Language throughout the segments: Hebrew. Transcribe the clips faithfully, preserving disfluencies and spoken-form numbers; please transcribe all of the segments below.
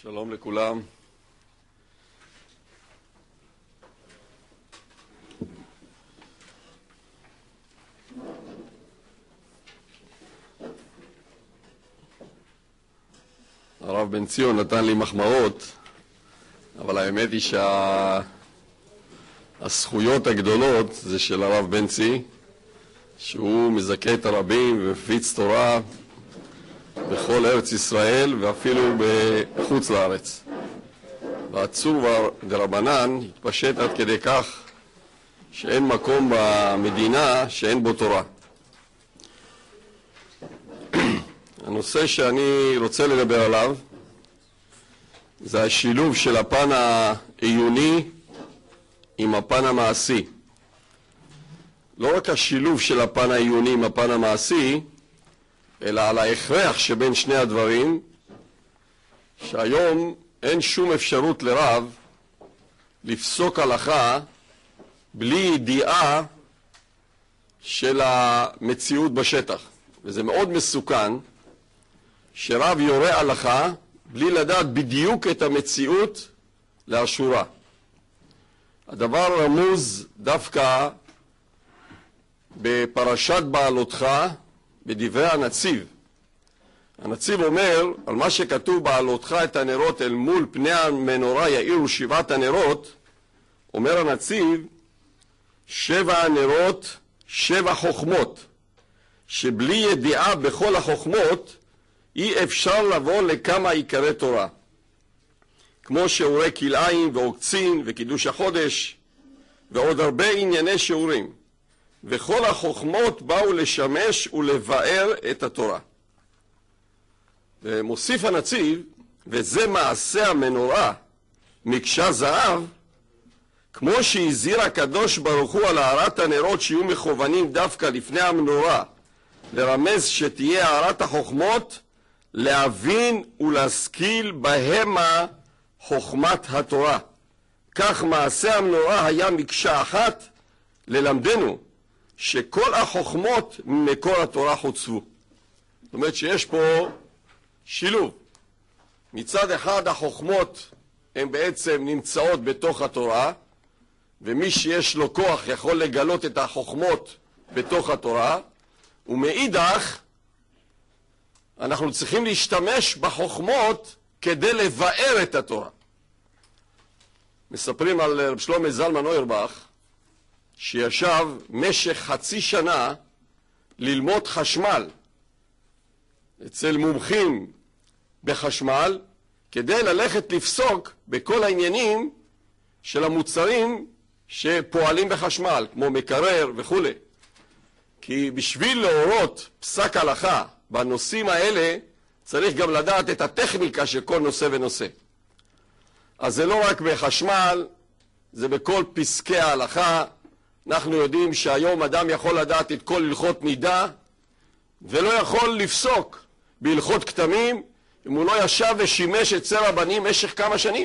שלום לכולם. הרב בן ציון נתן לי מחמאות, אבל האמת היא שהזכויות הגדולות זה של הרב בן צי, שהוא מזכה את הרבים ומפיץ תורה בכל ארץ ישראל ואפילו בחוץ לארץ. והעצוב דרבנן התפשט עד כדי כך שאין מקום במדינה שאין בו תורה. הנושא שאני רוצה לדבר עליו זה השילוב של הפן העיוני עם הפן המעשי. לא רק השילוב של הפן העיוני עם הפן המעשי, אלא על ההכרח שבין שני הדברים, שהיום אין שום אפשרות לרב לפסוק הלכה בלי ידיעה של המציאות בשטח. וזה מאוד מסוכן שרב יורה הלכה בלי לדעת בדיוק את המציאות לאשורה. הדבר רמוז דווקא בפרשת בעלותך בדברי הנציב. הנציב אומר על מה שכתוב בעלותך את הנרות אל מול פני המנורה יאירו שבעת הנרות, אומר הנציב שבע הנרות שבע חוכמות, שבלי ידיעה בכל החוכמות אי אפשר לבוא לכמה עיקרי תורה, כמו שיעורי כלאיים ועוקצין וקידוש החודש ועוד הרבה ענייני שיעורים, וכל החוכמות באו לשמש ולבאר את התורה. ומוסיף הנציב, וזה מעשה המנורה מקשה זהב, כמו שהזהיר הקדוש ברוך הוא על הארת הנרות שיהיו מכוונים דווקא לפני המנורה, לרמז שתהיה הארת החוכמות, להבין ולהשכיל בהמה חוכמת התורה. כך מעשה המנורה היה מקשה אחת ללמדנו שכל החוכמות ממקור התורה חוצבו. זאת אומרת שיש פה שילוב. מצד אחד החוכמות הן בעצם נמצאות בתוך התורה, ומי שיש לו כוח יכול לגלות את החוכמות בתוך התורה, ומאידך אנחנו צריכים להשתמש בחוכמות כדי לבאר את התורה. מספרים על רב שלמה זלמן אוירבך שישב משך חצי שנה ללמוד חשמל אצל מומחים בחשמל, כדי ללכת לפסוק בכל העניינים של המוצרים שפועלים בחשמל, כמו מקרר וכו'. כי בשביל להורות פסק הלכה בנושאים האלה צריך גם לדעת את הטכניקה של כל נושא ונושא. אז זה לא רק בחשמל, זה בכל פסקי ההלכה. אנחנו יודעים שהיום אדם יכול לדעת את כל הלכות נידה, ולא יכול לפסוק בהלכות כתמים אם הוא לא ישב ושימש אצל רבנים משך כמה שנים.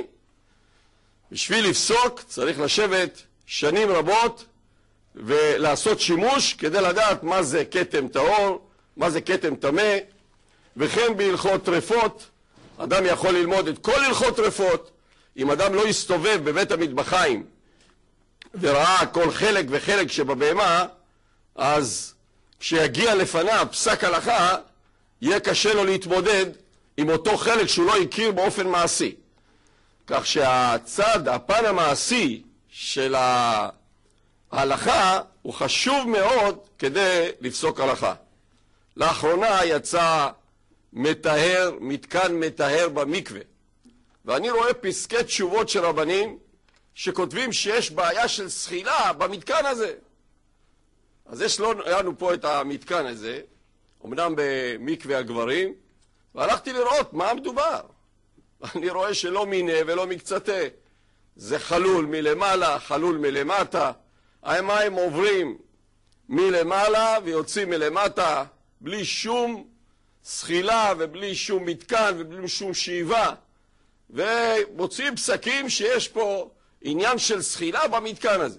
בשביל לפסוק צריך לשבת שנים רבות ולעשות שימוש כדי לדעת מה זה כתם טהור, מה זה כתם טמא, וכן בהלכות טרפות. אדם יכול ללמוד את כל הלכות טרפות. אם אדם לא יסתובב בבית המטבחיים וראה כל חלק וחלק שבבהמה, אז כשיגיע לפניו פסק הלכה יהיה קשה לו להתמודד עם אותו חלק שהוא לא הכיר באופן מעשי. כך שהצד, הפן המעשי של ההלכה הוא חשוב מאוד כדי לפסוק הלכה. לאחרונה יצא מטהר, מתקן מטהר במקווה, ואני רואה פסקי תשובות של רבנים שכותבים שיש בעיה של שחילה במתקן הזה. אז יש לנו פה את המתקן הזה, אמנם במקווה הגברים, והלכתי לראות מה מדובר. אני רואה שלא מיני ולא מקצתה, זה חלול מלמעלה, חלול מלמטה. המים עוברים מלמעלה ויוצאים מלמטה בלי שום שחילה ובלי שום מתקן ובלי שום שאיבה, ומוצאים פסקים שיש פה עניין של שחילה במתקן הזה.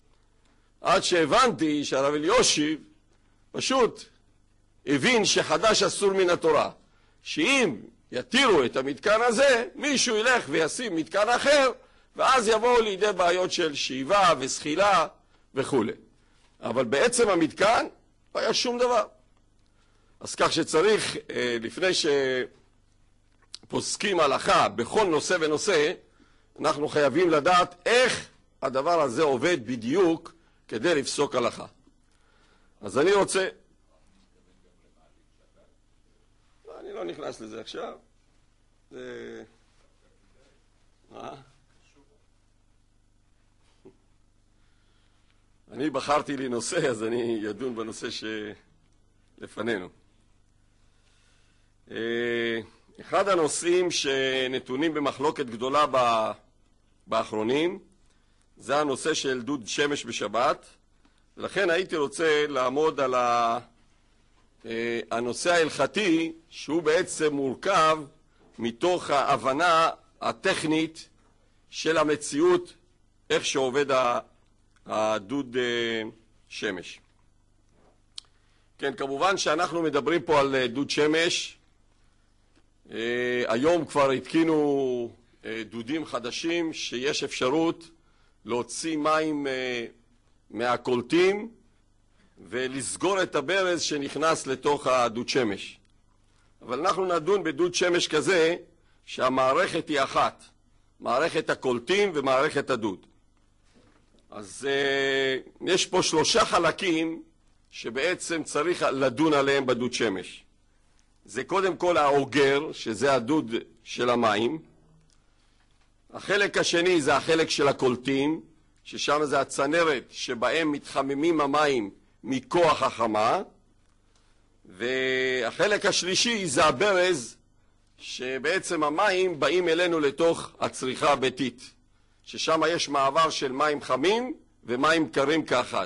עד שהבנתי שהרב אליושיב פשוט הבין שחדש אסור מן התורה, שאם יתירו את המתקן הזה, מישהו ילך וישים מתקן אחר, ואז יבואו לידי בעיות של שאיבה וסחילה וכו'. אבל בעצם המתקן לא היה שום דבר. אז כך שצריך, לפני שפוסקים הלכה בכל נושא ונושא, אנחנו חייבים לדעת איך הדבר הזה עובד בדיוק כדי לפסוק הלכה. אז אני רוצה... לא, אני לא נכנס לזה עכשיו. זה... מה? אני בחרתי לי נושא, אז אני ידון בנושא שלפנינו. אחד הנושאים שנתונים במחלוקת גדולה באחרונים, זה הנושא של דוד שמש בשבת, ולכן הייתי רוצה לעמוד על הנושא ההלכתי, שהוא בעצם מורכב מתוך ההבנה הטכנית של המציאות, איך שעובד הדוד שמש. כן, כמובן שאנחנו מדברים פה על דוד שמש. היום כבר התקינו דודים חדשים שיש אפשרות להוציא מים מהקולטים ולסגור את הברז שנכנס לתוך הדוד שמש. אבל אנחנו נדון בדוד שמש כזה שהמערכת היא אחת, מערכת הקולטים ומערכת הדוד. אז uh, יש פה שלושה חלקים שבעצם צריך לדון עליהם בדוד שמש. זה קודם כל האוגר, שזה הדוד של המים. החלק השני זה החלק של הקולטים, ששם זה הצנרת שבהם מתחממים המים מכוח החמה. והחלק השלישי זה הברז, שבעצם המים באים אלינו לתוך הצריכה הביתית, ששם יש מעבר של מים חמים ומים קרים כאחד.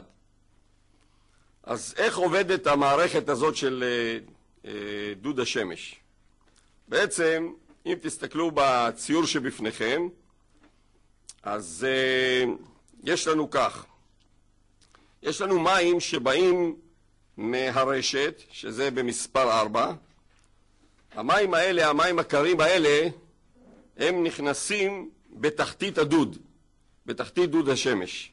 אז איך עובדת המערכת הזאת של דוד השמש? בעצם, אם תסתכלו בציור שבפניכם, אז יש לנו כך. יש לנו מים שבאים מהרשת, שזה במספר ארבע. המים האלה, המים הקרים האלה, הם נכנסים בתחתית הדוד, בתחתית דוד השמש.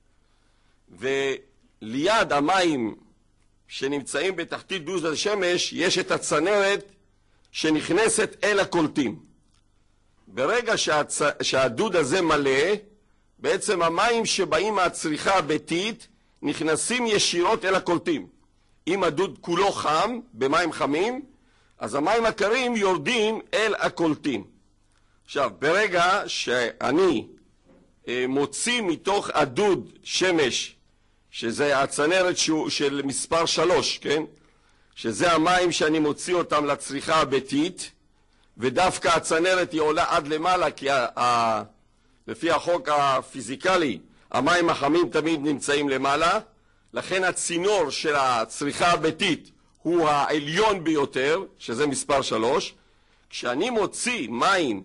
וליד המים שנמצאים בתחתית דוד השמש יש את הצנרת שנכנסת אל הקולטים. ברגע שהצ... שהדוד הזה מלא, בעצם המים שבאים מהצריכה הביתית נכנסים ישירות אל הקולטים. אם הדוד כולו חם, במים חמים, אז המים הקרים יורדים אל הקולטים. עכשיו, ברגע שאני מוציא מתוך הדוד שמש, שזה הצנרת של מספר שלוש, כן? שזה המים שאני מוציא אותם לצריכה הביתית, ודווקא הצנרת היא עולה עד למעלה, כי ה- ה- לפי החוק הפיזיקלי, המים החמים תמיד נמצאים למעלה, לכן הצינור של הצריכה הביתית הוא העליון ביותר, שזה מספר שלוש. כשאני מוציא מים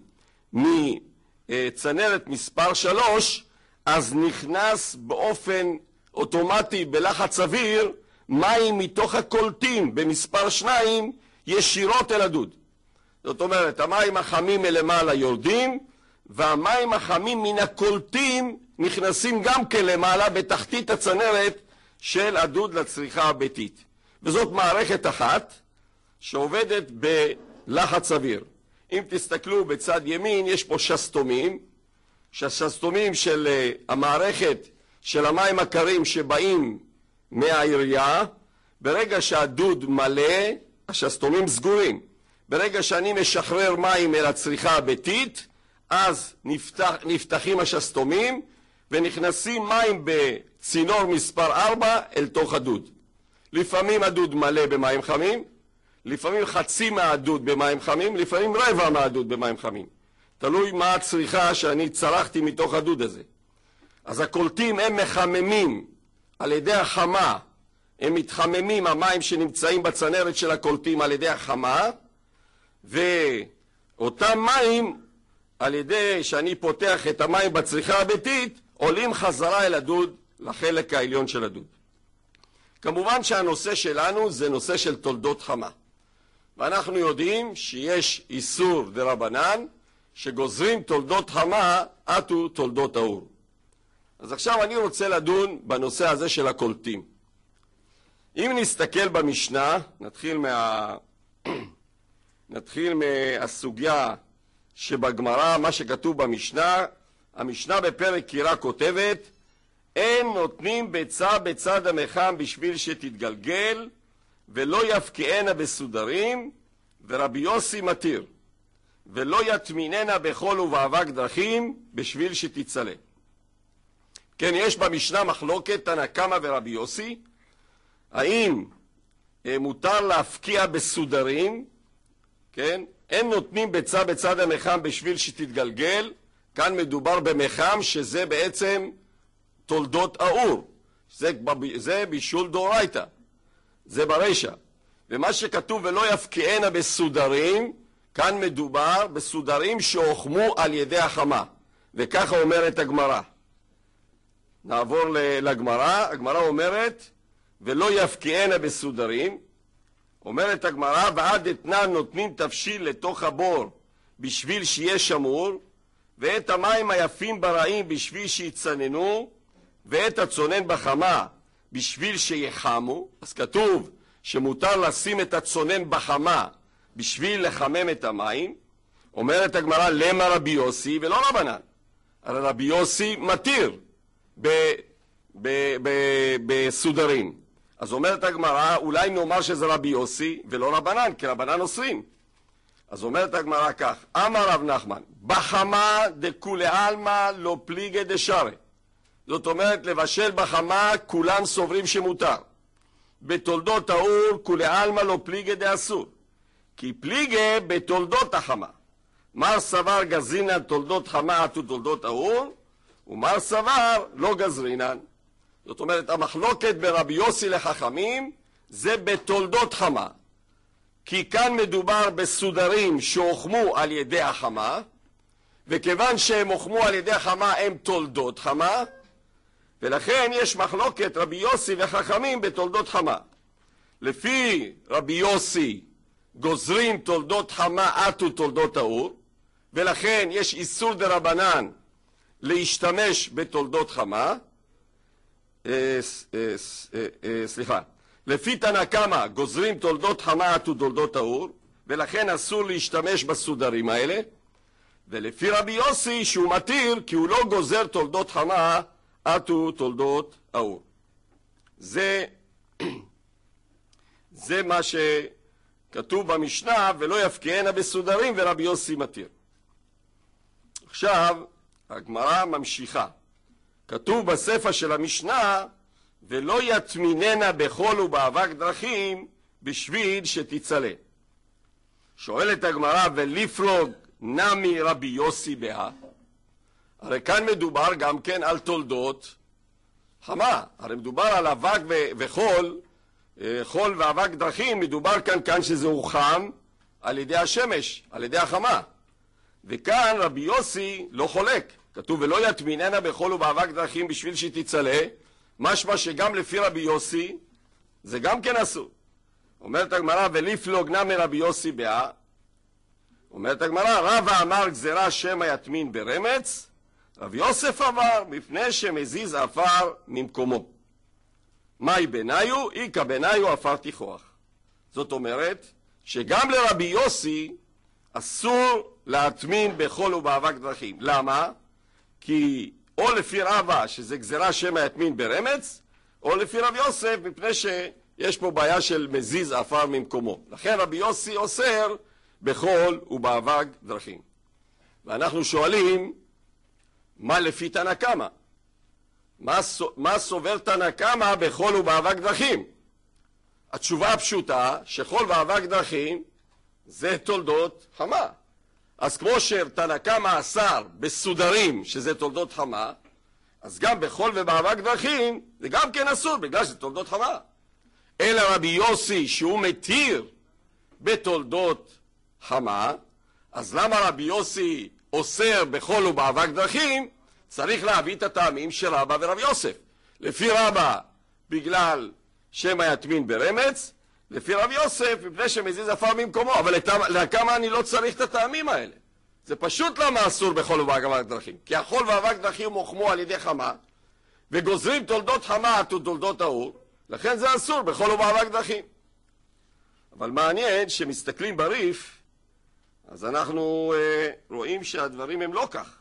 מצנרת מספר שלוש, אז נכנס באופן אוטומטי בלחץ אוויר מים מתוך הקולטים במספר שניים ישירות אל הדוד. זאת אומרת, המים החמים מלמעלה יורדים, והמים החמים מן הקולטים נכנסים גם כן למעלה בתחתית הצנרת של הדוד לצריכה הביתית. וזאת מערכת אחת שעובדת בלחץ אוויר. אם תסתכלו בצד ימין, יש פה שסתומים, שסתומים של המערכת של המים הקרים שבאים מהעירייה. ברגע שהדוד מלא, השסתומים סגורים. ברגע שאני משחרר מים אל הצריכה הביתית, אז נפתח, נפתחים השסתומים ונכנסים מים בצינור מספר ארבע אל תוך הדוד. לפעמים הדוד מלא במים חמים, לפעמים חצי מהדוד במים חמים, לפעמים רבע מהדוד במים חמים. תלוי מה הצריכה שאני צרכתי מתוך הדוד הזה. אז הקולטים הם מחממים על ידי החמה, הם מתחממים המים שנמצאים בצנרת של הקולטים על ידי החמה, ואותם מים על ידי שאני פותח את המים בצריכה הביתית עולים חזרה אל הדוד לחלק העליון של הדוד. כמובן שהנושא שלנו זה נושא של תולדות חמה. ואנחנו יודעים שיש איסור דרבנן שגוזרים תולדות חמה עטו תולדות האור. אז עכשיו אני רוצה לדון בנושא הזה של הקולטים. אם נסתכל במשנה, נתחיל מה... נתחיל מהסוגיה שבגמרא, מה שכתוב במשנה. המשנה בפרק קירה כותבת, אין נותנים ביצה בצד המחם בשביל שתתגלגל, ולא יפקיענה בסודרים, ורבי יוסי מתיר, ולא יטמיננה בחול ובאבק דרכים בשביל שתצלה. כן, יש במשנה מחלוקת תנא קמא ורבי יוסי, האם מותר להפקיע בסודרים, כן? אין נותנים ביצה בצד המחם בשביל שתתגלגל, כאן מדובר במחם שזה בעצם תולדות האור, זה, זה בישול דאורייתא, זה ברישא. ומה שכתוב ולא יפקיענה בסודרים, כאן מדובר בסודרים שהוחמו על ידי החמה, וככה אומרת הגמרא. נעבור לגמרא. הגמרא אומרת ולא יפקיענה בסודרים, אומרת הגמרא, ועד אתנן נותנים תבשיל לתוך הבור בשביל שיהיה שמור, ואת המים היפים ברעים בשביל שיצננו, ואת הצונן בחמה בשביל שיחמו. אז כתוב שמותר לשים את הצונן בחמה בשביל לחמם את המים. אומרת הגמרא, למה רבי יוסי ולא רבנן? הרי רבי יוסי מתיר בסודרים. אז אומרת הגמרא, אולי נאמר שזה רבי יוסי ולא רבנן, כי רבנן אוסרים. אז אומרת הגמרא כך, אמר רב נחמן, בחמה דכולי עלמא לא פליגי דשרי. זאת אומרת, לבשל בחמה כולם סוברים שמותר. בתולדות האור כולי עלמא לא פליגי דאסור, כי פליגי בתולדות החמה. מר סבר גזרינן תולדות חמה עטו תולדות האור, ומר סבר לא גזרינן. זאת אומרת, המחלוקת ברבי יוסי לחכמים זה בתולדות חמה, כי כאן מדובר בסודרים שהוחמו על ידי החמה, וכיוון שהם הוחמו על ידי החמה הם תולדות חמה, ולכן יש מחלוקת רבי יוסי וחכמים בתולדות חמה. לפי רבי יוסי גוזרים תולדות חמה עטו תולדות האור, ולכן יש איסור דרבנן להשתמש בתולדות חמה. אה, אה, אה, אה, סליחה, לפי תנא קמא גוזרים תולדות חמה עטו תולדות האור, ולכן אסור להשתמש בסודרים האלה. ולפי רבי יוסי שהוא מתיר, כי הוא לא גוזר תולדות חמה עטו תולדות האור. זה זה מה שכתוב במשנה, ולא יפקיענה בסודרים, ורבי יוסי מתיר. עכשיו הגמרא ממשיכה. כתוב בספר של המשנה, ולא יטמיננה בחול ובאבק דרכים בשביל שתצלה. שואלת הגמרא, ולפלוג נמי רבי יוסי בה? הרי כאן מדובר גם כן על תולדות חמה. הרי מדובר על אבק וחול, חול ואבק דרכים, מדובר כאן כאן שזה הוחם על ידי השמש, על ידי החמה. וכאן רבי יוסי לא חולק. כתוב ולא יטמיננה בחול ובאבק דרכים בשביל שתצלה, משמע שגם לפי רבי יוסי זה גם כן אסור. אומרת הגמרא, ולפלוג נמי רבי יוסי בה? אומרת הגמרא, רבא אמר גזירה שמא יטמין ברמץ, רבי יוסף עבר מפני שמזיז עפר ממקומו. מהי בניו? איקא בניו עפר תיכוח. זאת אומרת שגם לרבי יוסי אסור להטמין בחול ובאבק דרכים. למה? כי או לפי רבא שזה גזירה שמא יטמין ברמץ, או לפי רבי יוסף מפני שיש פה בעיה של מזיז עפר ממקומו. לכן רבי יוסי אוסר בחול ובאבק דרכים. ואנחנו שואלים, מה לפי תנא קמא? מה, מה סובר תנא קמא בחול ובאבק דרכים? התשובה הפשוטה שחול ואבק דרכים זה תולדות חמה. אז כמו שתנא קמא אסר בסודרים שזה תולדות חמה, אז גם בחול ובאבק דרכים זה גם כן אסור בגלל שזה תולדות חמה. אלא רבי יוסי שהוא מתיר בתולדות חמה, אז למה רבי יוסי אוסר בחול ובאבק דרכים? צריך להביא את הטעמים של רבא ורבי יוסף. לפי רבא בגלל שמא יטמין ברמץ, לפי רב יוסף, מפני שמזיז עפר ממקומו, אבל לכמה אני לא צריך את הטעמים האלה? זה פשוט למה אסור בחול ובאבק דרכים. כי החול ואבק דרכים מוחמו על ידי חמה, וגוזרים תולדות חמה ותולדות האור, לכן זה אסור בחול ובאבק דרכים. אבל מעניין שמסתכלים בריף, אז אנחנו אה, רואים שהדברים הם לא כך.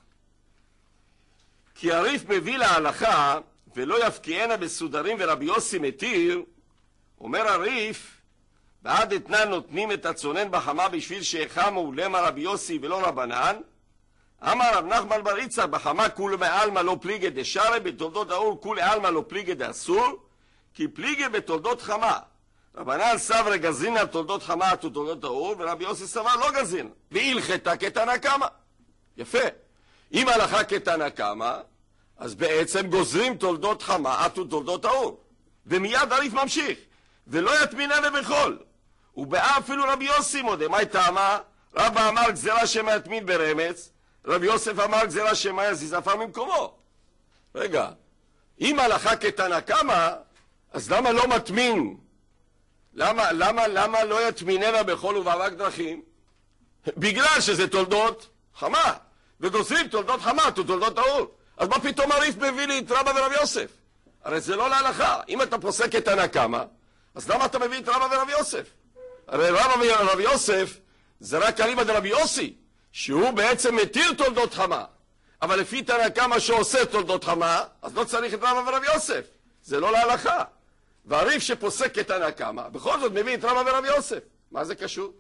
כי הריף מביא להלכה, ולא יפקיענה בסודרים ורבי יוסי מתיר, אומר הריף, בעד אתנן נותנים את הצונן בחמה בשביל שיחמו למה רבי יוסי ולא רבנן. אמר רב נחמן בר יצחק בחמה כולי מעלמא לא פליגי דשארי, בתולדות האור כולי עלמא לא פליגי דאסור, כי פליגי בתולדות חמה. רבנן סברי גזרין על תולדות חמה ותולדות האור, ורבי יוסי סבר לא גזרין, והלכתה כתנא קמא. יפה. אם הלכה כתנא קמא, אז בעצם גוזרים תולדות חמה ותולדות האור. ומיד הריף ממשיך, ולא יטמיננה בחול. ובאה אפילו רבי יוסי מודה, מה טעמה? רבא אמר גזירה שמא יטמין ברמץ, רבי יוסף אמר גזירה שמא יזיז עפר ממקומו. רגע, אם הלכה כתנא קמא, אז למה לא מטמין? למה, למה, למה לא יטמיננה בחול ובאבק דרכים? בגלל שזה תולדות חמה, וגוזרים תולדות חמה ותולדות האור. אז מה פתאום הריף מביא לי את רבא ורבי יוסף? הרי זה לא להלכה. אם אתה פוסק את תנא קמא, אז למה אתה מביא את רבא ורבי יוסף? הרי רבא ורבי יוסף זה רק אליבא דרבי יוסי, שהוא בעצם מתיר תולדות חמה. אבל לפי תנא קמא שעושה תולדות חמה, אז לא צריך את רבא ורבי יוסף. זה לא להלכה. והריף שפוסק את תנא קמא, בכל זאת מביא את רבא ורבי יוסף. מה זה קשור?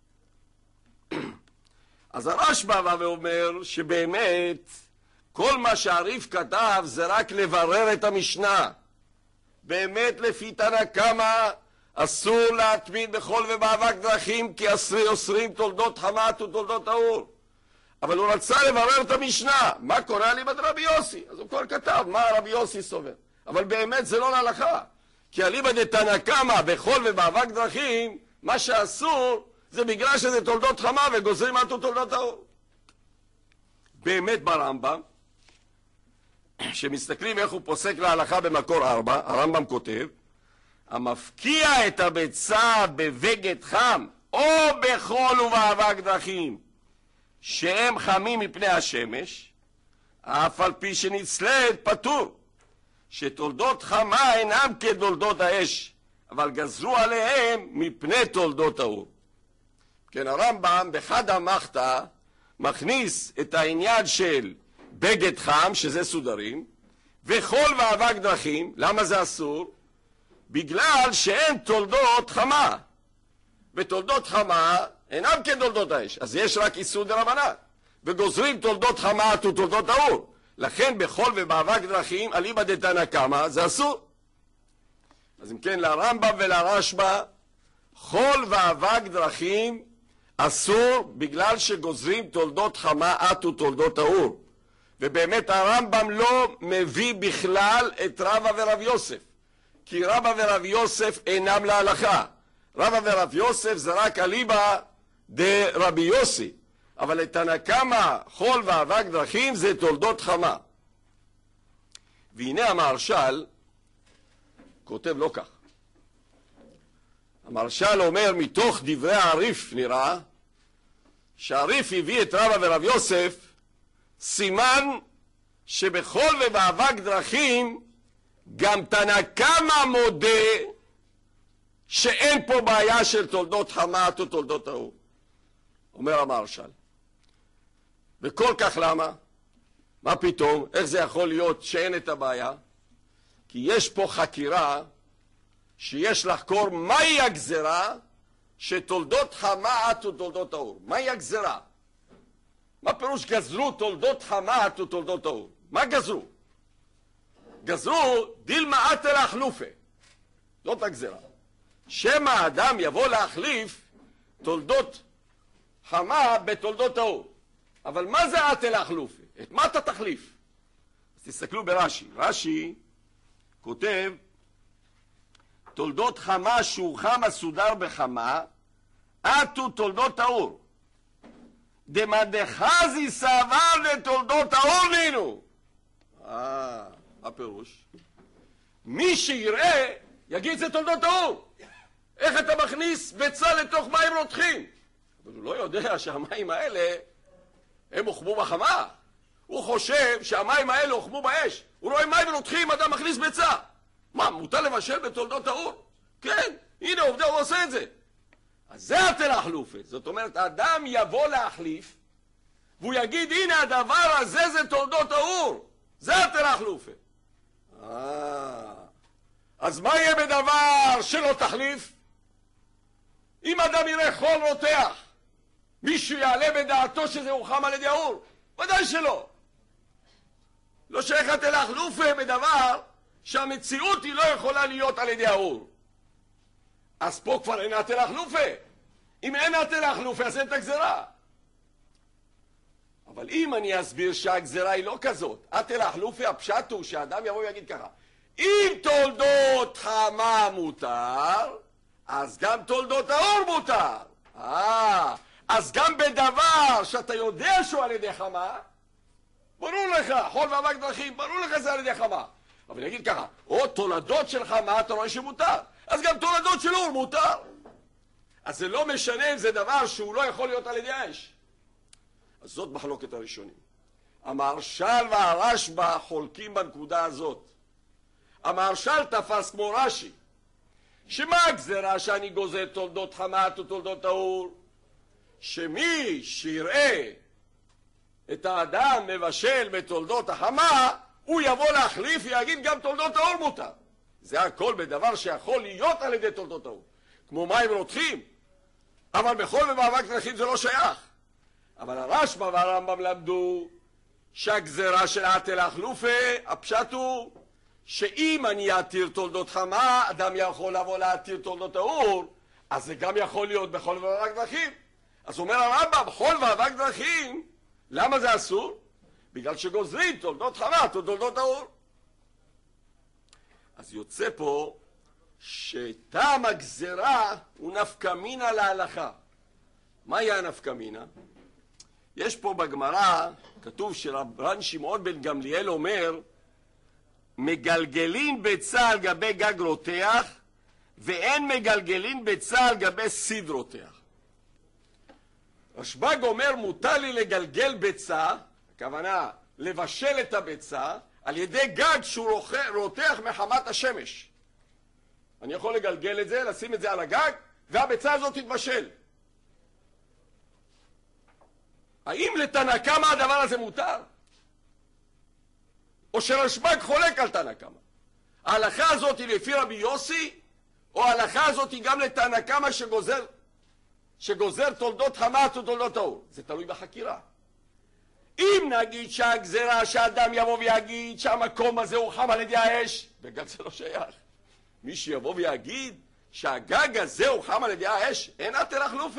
אז הרשב"א בא ואומר שבאמת כל מה שהריף כתב זה רק לברר את המשנה. באמת לפי תנא קמא אסור להטמין בחול ובאבק דרכים, כי אוסרים תולדות חמה ותולדות האור. אבל הוא רצה לברר את המשנה, מה קורה אליבא דרבי יוסי. אז הוא כבר כתב מה רבי יוסי סובר, אבל באמת זה לא להלכה. כי אליבא דתנא קמא בחול ובאבק דרכים, מה שאסור זה בגלל שזה תולדות חמה וגוזרים על תולדות האור. באמת ברמב"ם, שמסתכלים איך הוא פוסק להלכה במקור ארבע, הרמב"ם כותב, המפקיע את הביצה בבגד חם או בחול ובאבק דרכים שהם חמים מפני השמש, אף על פי שנצלית פטור, שתולדות חמה אינם כתולדות האש, אבל גזרו עליהם מפני תולדות האור. כן, הרמב"ם בחד המחתא מכניס את העניין של בגד חם, שזה סודרים, וחול ואבק דרכים. למה זה אסור? בגלל שאין תולדות חמה, ותולדות חמה אינם כתולדות האש, אז יש רק איסור דרבנן, וגוזרים תולדות חמה ותולדות האור. לכן בחול ובאבק דרכים אליבא דתנא קמא זה אסור. אז אם כן, לרמב"ם ולרשב"א חול ואבק דרכים אסור בגלל שגוזרים תולדות חמה ותולדות האור. ובאמת הרמב"ם לא מביא בכלל את רבא ורב יוסף, כי רבא ורב יוסף אינם להלכה. רבא ורב יוסף זה רק אליבא דרבי יוסי, אבל לתנא קמא חול ואבק דרכים זה תולדות חמה. והנה המהרש"ל כותב לא כך. המהרש"ל אומר מתוך דברי הריף, נראה שהריף הביא את רבא ורב יוסף, סימן שבחול ובאבק דרכים גם תנא קמא מודה שאין פה בעיה של תולדות חמה ותולדות האור, אומר המהרש"ל. וכל כך למה? מה פתאום? איך זה יכול להיות שאין את הבעיה? כי יש פה חקירה שיש לחקור מהי הגזרה שתולדות חמה ותולדות האור. מהי הגזרה? מה פירוש גזרו תולדות חמה ותולדות האור? מה גזרו? גזרו דילמה אתא להחלופה. זאת הגזרה. שמא האדם יבוא להחליף תולדות חמה בתולדות האור. אבל מה זה אתא להחלופה? את מה אתה תחליף? אז תסתכלו ברש"י. רש"י כותב תולדות חמה שהוא חם הסודר בחמה אתו תולדות האור. דמדחזי סבר לתולדות האור נינו. אה, מה פירוש? מי שיראה יגיד זה תולדות האור. איך אתה מכניס ביצה לתוך מים רותחים? אבל הוא לא יודע שהמים האלה הם הוחמו בחמה. הוא חושב שהמים האלה הוחמו באש. הוא רואה מים רותחים, אדם מכניס ביצה. מה, מותר לבשל בתולדות האור? כן, הנה עובדה, הוא עושה את זה. אז זה התל החלופה. זאת אומרת, האדם יבוא להחליף, והוא יגיד, הנה הדבר הזה זה תולדות האור. זה התל החלופה. אה... אז מה יהיה בדבר שלא תחליף? אם אדם יראה חול רותח, מישהו יעלה בדעתו שזה הוחם על ידי האור? ודאי שלא. לא שייך התל החלופה בדבר שהמציאות היא לא יכולה להיות על ידי האור. אז פה כבר אין התל החלופה. אם אין התל החלופה, אז אין את הגזרה. אבל אם אני אסביר שהגזרה היא לא כזאת, התל החלופה הפשט הוא שהאדם יבוא ויגיד ככה, אם תולדות חמה מותר, אז גם תולדות האור מותר. אה, אז גם בדבר שאתה יודע שהוא על ידי חמה, ברור לך, חול ואבק דרכים, ברור לך זה על ידי חמה. אבל נגיד ככה, או תולדות של חמה, אתה רואה שמותר, אז גם תולדות של אור מותר. אז זה לא משנה אם זה דבר שהוא לא יכול להיות על ידי האש. אז זאת מחלוקת הראשונים. המהרש"ל והרשב"א חולקים בנקודה הזאת. המהרש"ל תפס כמו רש"י, שמה הגזרה שאני גוזר תולדות חמת ותולדות האור? שמי שיראה את האדם מבשל בתולדות החמה, הוא יבוא להחליף ויגיד גם תולדות האור מותר. זה הכל בדבר שיכול להיות על ידי תולדות האור. כמו מים רותחים, אבל בחול ובאבק דרכים זה לא שייך. אבל הרשב"א והרמב"ם למדו שהגזרה של התל החלופה, הפשט הוא שאם אני אתיר תולדות חמה, אדם יכול לבוא להתיר תולדות האור, אז זה גם יכול להיות בחול ובאבק דרכים. אז אומר הרמב"ם, חול ואבק דרכים, למה זה אסור? בגלל שגוזרים תולדות חמה ותולדות האור. אז יוצא פה שטעם הגזרה הוא נפקא מינה להלכה. מהי הנפקא מינה? יש פה בגמרא, כתוב שרבן שמעון בן גמליאל אומר, מגלגלין ביצה על גבי גג רותח, ואין מגלגלין ביצה על גבי סיד רותח. רשב"ג אומר, מותר לי לגלגל ביצה, הכוונה לבשל את הביצה, על ידי גג שהוא רותח מחמת השמש. אני יכול לגלגל את זה, לשים את זה על הגג, והביצה הזאת תתבשל. האם לתנא קמא הדבר הזה מותר? או שרשב"ג חולק על תנא קמא? ההלכה הזאת היא לפי רבי יוסי, או ההלכה הזאת היא גם לתנא קמא שגוזר, שגוזר תולדות חמת ותולדות האור? זה תלוי בחקירה. אם נגיד שהגזרה שאדם יבוא ויגיד שהמקום הזה הוא חם על ידי האש, בגלל זה לא שייך. מי שיבוא ויגיד שהגג הזה הוא חם על ידי האש, אין התל החלופה.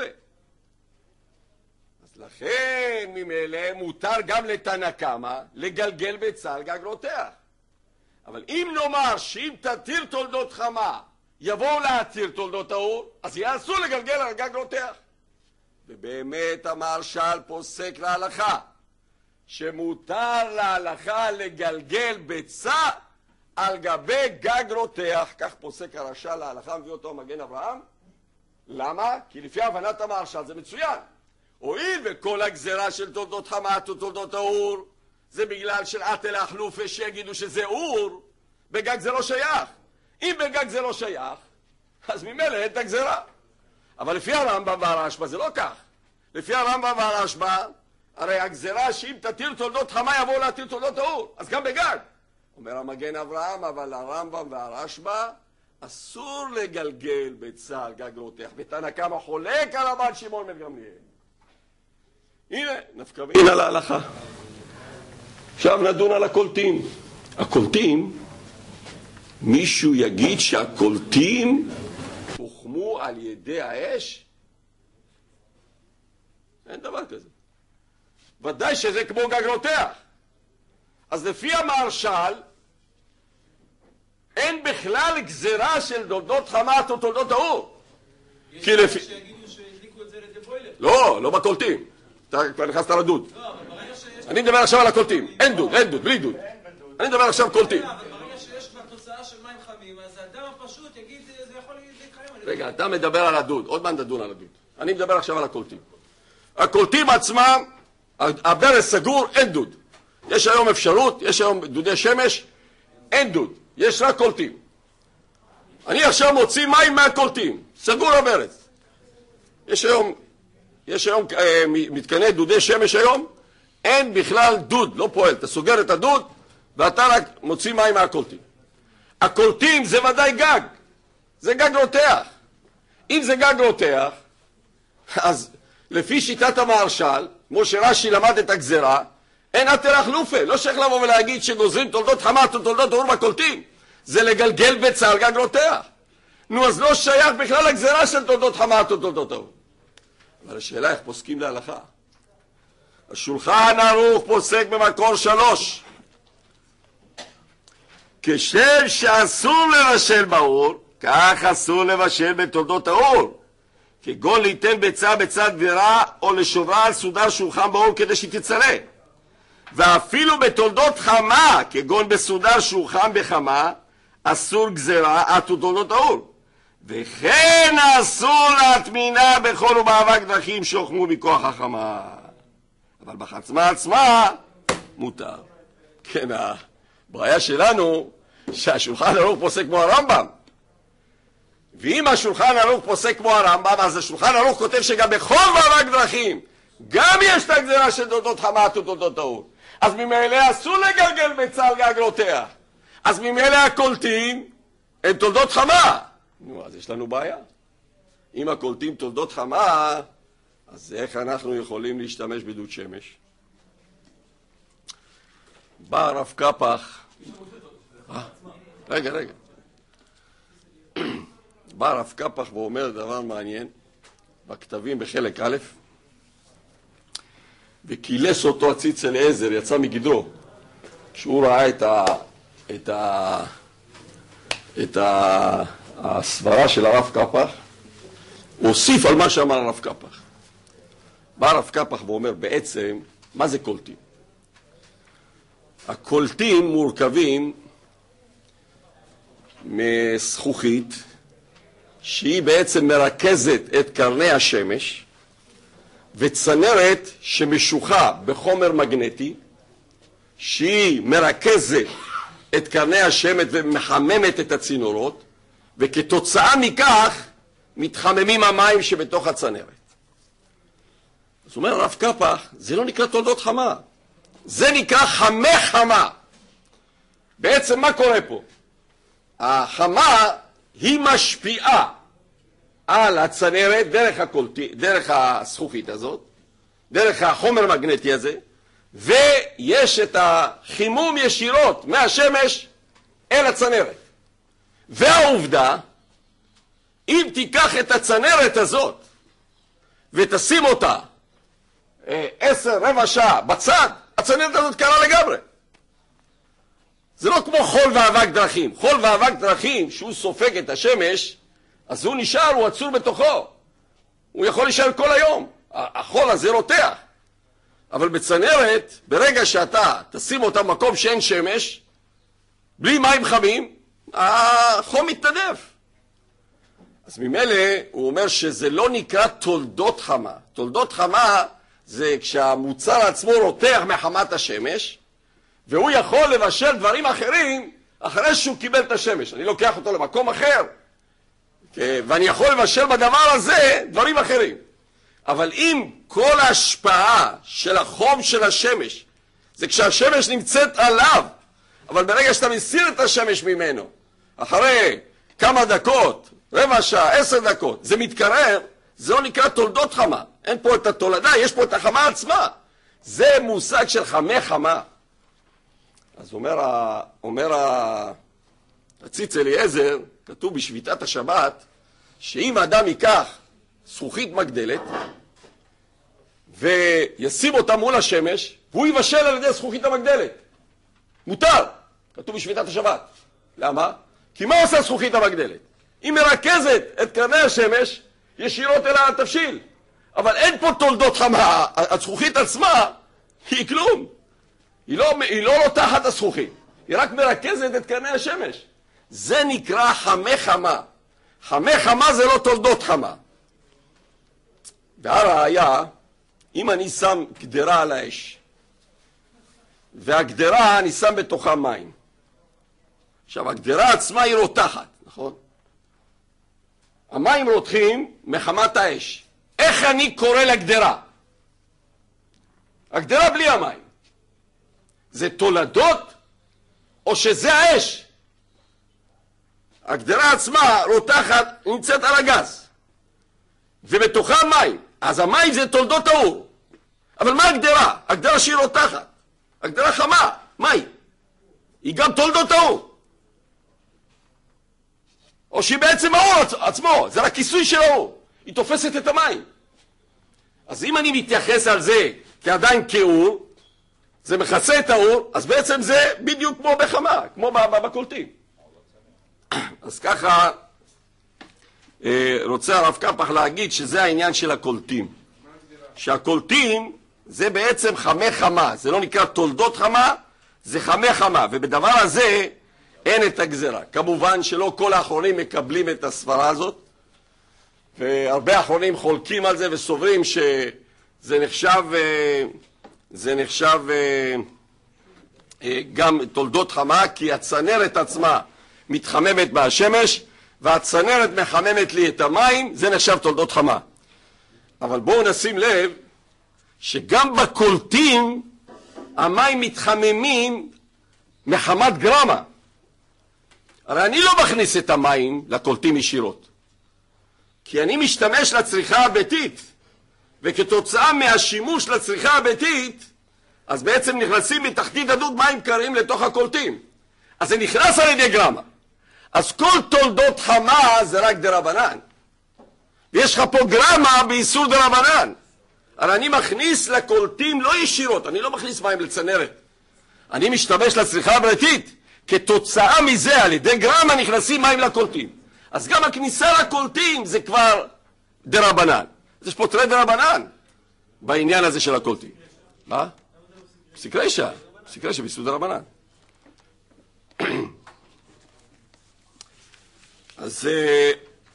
אז לכן ממילא מותר גם לתנא קמא לגלגל ביצה על גג רותח. אבל אם נאמר שאם תתיר תולדות חמה יבואו להתיר תולדות האור, אז יהיה אסור לגלגל על גג רותח. ובאמת המהרש"ל פוסק להלכה שמותר להלכה לגלגל ביצה על גבי גג רותח. כך פוסק הרש"ל להלכה, מביא אותו מגן אברהם. למה? כי לפי הבנת המהרש"ל זה מצוין. הואיל וכל הגזרה של תולדות חמת ותולדות האור זה בגלל של התל החלופה שיגידו שזה אור, בגג זה לא שייך. אם בגג זה לא שייך, אז ממילא אין את הגזרה. אבל לפי הרמב"ם והרשב"א זה לא כך. לפי הרמב"ם והרשב"א, הרי הגזרה שאם תתיר תולדות חמה יבואו להתיר תולדות האור, אז גם בגג. אומר המגן אברהם, אבל הרמב"ם והרשב"א אסור לגלגל ביצה על גג רותח. ותנא קמא חולק על רבן שמעון בן גמליאל. הנה, נפקא מינה להלכה. עכשיו נדון על הקולטים. הקולטים, מישהו יגיד שהקולטים הוחמו על ידי האש? אין דבר כזה. ודאי שזה כמו גג רותח. אז לפי המהרש"ל אין בכלל גזרה של תולדות חמת או תולדות האור. יש כאלה שיגידו שהדליקו את זה לידי בוילר. לא, לא בקולטים. אתה כבר נכנסת לדוד. לא, אבל ברגע שיש... אני מדבר עכשיו על הקולטים. אין דוד, אין דוד, בלי דוד. אני מדבר עכשיו קולטים. אבל ברגע שיש כבר תוצאה של מים חמים, אז האדם הפשוט יגיד, זה יכול להתקיים על רגע, אתה מדבר על הדוד, עוד מעט נדון על הדוד. אני מדבר עכשיו על הקולטים. הקולטים עצמם, הברז סגור, אין דוד. יש היום אפשרות, יש היום דודי שמש, אין דוד, יש רק קולטים. אני עכשיו מוציא מים מהקולטים, סגור הברז. יש היום, יש היום אה, מתקני דודי שמש היום, אין בכלל דוד, לא פועל. אתה סוגר את הדוד ואתה רק מוציא מים מהקולטים. הקולטים זה ודאי גג, זה גג רותח. אם זה גג רותח, אז לפי שיטת המהרש"ל, כמו שרש"י למד את הגזרה, אין אתר אכלופה. לא שייך לבוא ולהגיד שגוזרים תולדות חמת ותולדות אור בקולטים. זה לגלגל ביצה על גג רותח. נו, אז לא שייך בכלל לגזרה של תולדות חמת ותולדות אור. אבל השאלה איך פוסקים להלכה. השולחן ערוך פוסק במקור שלוש. כשם שאסור לבשל באור, כך אסור לבשל בתולדות האור. כגון ליתן ביצה בצד גבירה, או לשוברה על סודר שולחן באור כדי שתצלה. ואפילו בתולדות חמה, כגון בסודר שולחן בחמה, אסור גזרה עד תולדות האור. וכן אסור להטמינה בחול ובאבק דרכים שהוחמו מכוח החמה. אבל בחצמה עצמה מותר. כן, הבעיה שלנו שהשולחן ערוך פוסק כמו הרמב"ם. ואם השולחן ערוך פוסק כמו הרמב"ם, אז השולחן ערוך כותב שגם בחול ובאבק דרכים גם יש את הגזרה של תולדות חמה ותולדות האור. אז ממילא אסור לגלגל ביצה על גג רותח. אז ממילא הקולטים הם תולדות חמה. נו, אז יש לנו בעיה. אם הקולטים תולדות חמה, אז איך אנחנו יכולים להשתמש בדוד שמש? בא הרב קפח, רגע, רגע. בא הרב קפח ואומר דבר מעניין, בכתבים בחלק א', וכילס אותו הציץ אליעזר, יצא מגדרו, כשהוא ראה את ה... את ה... את ה... הסברה של הרב קפח, הוא הוסיף על מה שאמר הרב קפח. בא הרב קפח ואומר, בעצם, מה זה קולטים? הקולטים מורכבים מזכוכית, שהיא בעצם מרכזת את קרני השמש, וצנרת שמשוחה בחומר מגנטי, שהיא מרכזת את קרני השמש ומחממת את הצינורות, וכתוצאה מכך מתחממים המים שבתוך הצנרת. זאת אומרת, הרב קפח, זה לא נקרא תולדות חמה, זה נקרא חמי חמה. בעצם מה קורה פה? החמה היא משפיעה על הצנרת דרך הקולטי, דרך הזכוכית הזאת, דרך החומר מגנטי הזה, ויש את החימום ישירות מהשמש אל הצנרת. והעובדה, אם תיקח את הצנרת הזאת ותשים אותה עשר, רבע שעה בצד, הצנרת הזאת קרה לגמרי. זה לא כמו חול ואבק דרכים. חול ואבק דרכים, שהוא סופג את השמש, אז הוא נשאר, הוא עצור בתוכו. הוא יכול להישאר כל היום. החול הזה רותח. אבל בצנרת, ברגע שאתה תשים אותה במקום שאין שמש, בלי מים חמים, החום מתנדף. אז ממילא הוא אומר שזה לא נקרא תולדות חמה. תולדות חמה זה כשהמוצר עצמו רותח מחמת השמש, והוא יכול לבשל דברים אחרים אחרי שהוא קיבל את השמש. אני לוקח אותו למקום אחר, ואני יכול לבשל בדבר הזה דברים אחרים. אבל אם כל ההשפעה של החום של השמש, זה כשהשמש נמצאת עליו, אבל ברגע שאתה מסיר את השמש ממנו, אחרי כמה דקות, רבע שעה, עשר דקות, זה מתקרר, זה לא נקרא תולדות חמה. אין פה את התולדה, יש פה את החמה עצמה. זה מושג של חמי חמה. אז אומר, ה... אומר ה... הציץ אליעזר, כתוב בשביתת השבת, שאם האדם ייקח זכוכית מגדלת, וישים אותה מול השמש, והוא יבשל על ידי זכוכית המגדלת. מותר. כתוב בשביתת השבת. למה? כי מה עושה זכוכית המגדלת? היא מרכזת את קרני השמש ישירות אל התבשיל. אבל אין פה תולדות חמה. הזכוכית עצמה היא כלום. היא לא, היא לא רותחת הזכוכית. היא רק מרכזת את קרני השמש. זה נקרא חמי חמה. חמי חמה זה לא תולדות חמה. והראיה, אם אני שם גדרה על האש, והגדרה אני שם בתוכה מים. עכשיו, הגדרה עצמה היא רותחת, נכון? המים רותחים מחמת האש. איך אני קורא לגדרה? הגדרה בלי המים. זה תולדות או שזה האש? הגדרה עצמה רותחת נמצאת על הגז. ובתוכה מים. אז המים זה תולדות האור. אבל מה הגדרה? הגדרה שהיא רותחת. הגדרה חמה. מים. היא גם תולדות האור. או שהיא בעצם האור עצמו. זה רק כיסוי של האור. היא תופסת את המים. אז אם אני מתייחס על זה כעדיין כאור, זה מכסה את האור, אז בעצם זה בדיוק כמו בחמה, כמו בקולטים. אז ככה רוצה הרב קפח להגיד שזה העניין של הקולטים. שהקולטים זה בעצם חמי חמה, זה לא נקרא תולדות חמה, זה חמי חמה, ובדבר הזה אין את הגזרה. כמובן שלא כל האחרונים מקבלים את הסברה הזאת, והרבה האחרונים חולקים על זה וסוברים שזה נחשב, זה נחשב גם תולדות חמה, כי הצנרת עצמה מתחממת מהשמש, והצנרת מחממת לי את המים, זה נחשב תולדות חמה. אבל בואו נשים לב שגם בקולטים המים מתחממים מחמת גרמה. הרי אני לא מכניס את המים לקולטים ישירות, כי אני משתמש לצריכה הביתית, וכתוצאה מהשימוש לצריכה הביתית, אז בעצם נכנסים מתחתית הדוד מים קרים לתוך הקולטים. אז זה נכנס על ידי גרמה. אז כל תולדות חמה זה רק דרבנן. ויש לך פה גרמה באיסור דרבנן. הרי אני מכניס לקולטים לא ישירות, אני לא מכניס מים לצנרת. אני משתמש לצריכה הביתית. כתוצאה מזה, על ידי גרמה נכנסים מים לקולטים. אז גם הכניסה לקולטים זה כבר דרבנן. אז יש פה תרי דרבנן בעניין הזה של הקולטים. מה? פסיקרשע. פסיקרשע באיסור דרבנן. אז זה,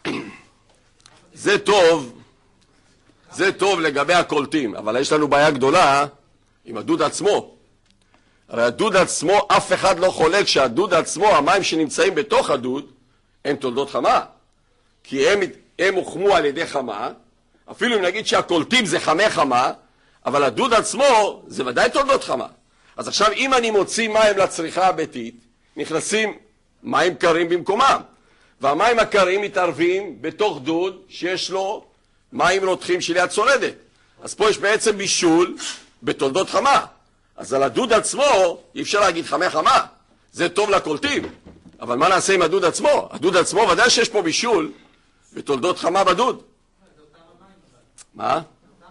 זה טוב, זה טוב לגבי הקולטים, אבל יש לנו בעיה גדולה עם הדוד עצמו. הרי הדוד עצמו, אף אחד לא חולק שהדוד עצמו, המים שנמצאים בתוך הדוד, הם תולדות חמה. כי הם, הם הוחמו על ידי חמה, אפילו אם נגיד שהקולטים זה חמי חמה, אבל הדוד עצמו זה ודאי תולדות חמה. אז עכשיו אם אני מוציא מים לצריכה הביתית, נכנסים מים קרים במקומם. והמים הקרים מתערבים בתוך דוד שיש לו מים רותחים שליד צולדת. אז פה יש בעצם בישול בתולדות חמה. אז על הדוד עצמו אי אפשר להגיד חמי חמה. זה טוב לקולטים. אבל מה נעשה עם הדוד עצמו? הדוד עצמו ודאי שיש פה בישול בתולדות חמה בדוד. מה?